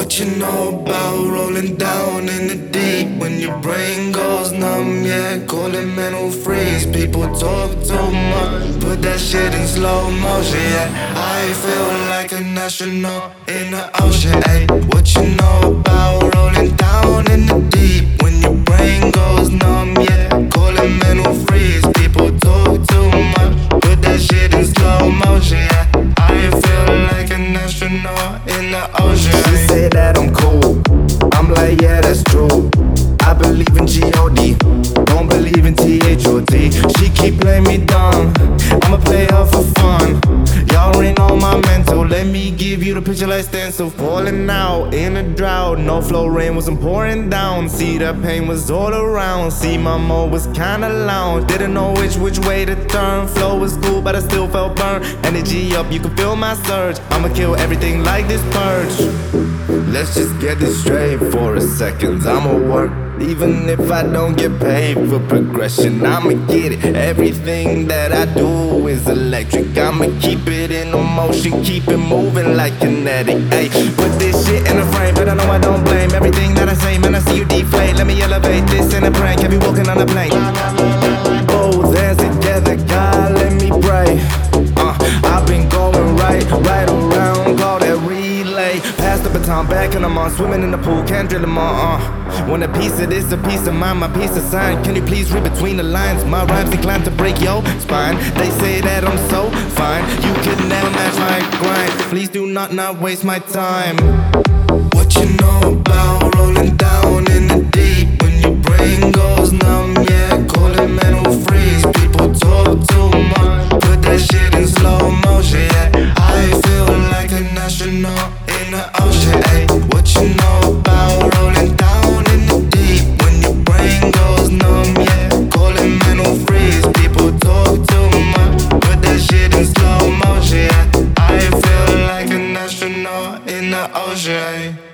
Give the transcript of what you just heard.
What you know about rolling down in the deep? When your brain goes numb, yeah, call it mental freeze. People talk too much, put that shit in slow motion, yeah. I feel like an astronaut in the ocean, ayy. What you know about rolling down in the deep? When your brain goes numb, yeah, call it mental freeze. People talk too much, put that shit in slow motion, yeah. I feel like an astronaut in the ocean. She say that I'm cool, I'm like, yeah, that's true. I believe in G.O.D, don't believe in T.H.O.T. She keep playing me dumb, I'ma play her for fun. Y'all ain't on my mental, let me give you the picture like stencil. Falling out in a drought, no flow, rain wasn't pouring down. See, the pain was all around, see, my mode was kinda lounge. Didn't know which way to turn, flow was cool but I still felt burned. Energy up, you can feel my surge, I'ma kill everything like this purge. Let's just get this straight for a second. I'ma work even if I don't get paid for progression. I'ma get it, everything that I do is electric. I'ma keep it in motion, keep it moving like kinetic. Ay, put this shit in a frame, but I know I don't blame everything that I say. Man, I see you deflate, let me elevate this in a prank. Have you walking on a plane? Both hands together, God, let me pray. I've been going right around, call that relay. Pass the baton back and I'm on, swimming in the pool, can't drill them all. Want a piece of this, a piece of mine, my piece of sign. Can you please read between the lines? My rhymes inclined to break your spine. They say that I'm so fine, you could never match my grind. Please do not waste my time. What you know about rolling down in the deep? When your brain goes numb, yeah, call it mental freeze. People talk too much, put that shit in slow motion, yeah. I feel like an astronaut in the ocean, ayy. What you know about rolling down in the deep? When your brain goes numb, yeah, call it mental freeze. People talk too much, put that shit in slow motion, yeah. I feel like an astronaut in the ocean, ayy.